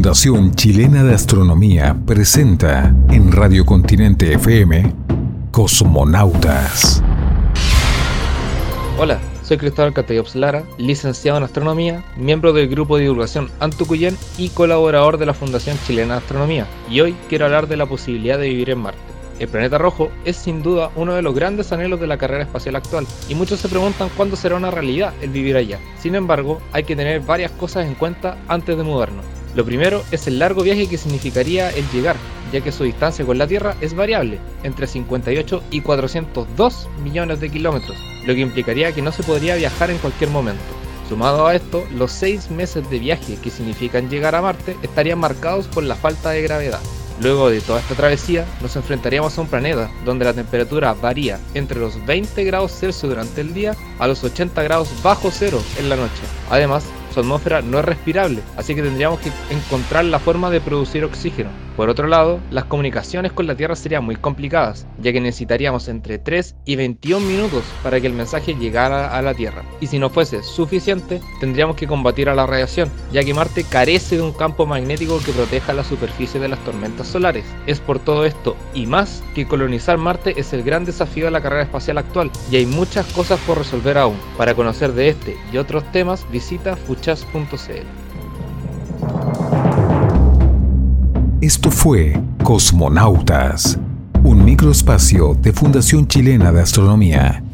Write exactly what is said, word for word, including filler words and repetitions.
Fundación Chilena de Astronomía presenta en Radio Continente F M Cosmonautas. Hola, soy Cristóbal Catayops Lara, licenciado en Astronomía, miembro del grupo de divulgación Antucuyén y colaborador de la Fundación Chilena de Astronomía, y hoy quiero hablar de la posibilidad de vivir en Marte. El planeta rojo es sin duda uno de los grandes anhelos de la carrera espacial actual, y muchos se preguntan cuándo será una realidad el vivir allá. Sin embargo, hay que tener varias cosas en cuenta antes de mudarnos. Lo primero es el largo viaje que significaría el llegar, ya que su distancia con la Tierra es variable, entre cincuenta y ocho y cuatrocientos dos millones de kilómetros, lo que implicaría que no se podría viajar en cualquier momento. Sumado a esto, los seis meses de viaje que significan llegar a Marte estarían marcados por la falta de gravedad. Luego de toda esta travesía, nos enfrentaríamos a un planeta donde la temperatura varía entre los veinte grados Celsius durante el día a los ochenta grados bajo cero en la noche. Además, su atmósfera no es respirable, así que tendríamos que encontrar la forma de producir oxígeno. Por otro lado, las comunicaciones con la Tierra serían muy complicadas, ya que necesitaríamos entre tres y veintiún minutos para que el mensaje llegara a la Tierra. Y si no fuese suficiente, tendríamos que combatir a la radiación, ya que Marte carece de un campo magnético que proteja la superficie de las tormentas solares. Es por todo esto y más que colonizar Marte es el gran desafío de la carrera espacial actual, y hay muchas cosas por resolver aún. Para conocer de este y otros temas, visita fuchas punto c l. Esto fue Cosmonautas, un microespacio de Fundación Chilena de Astronomía.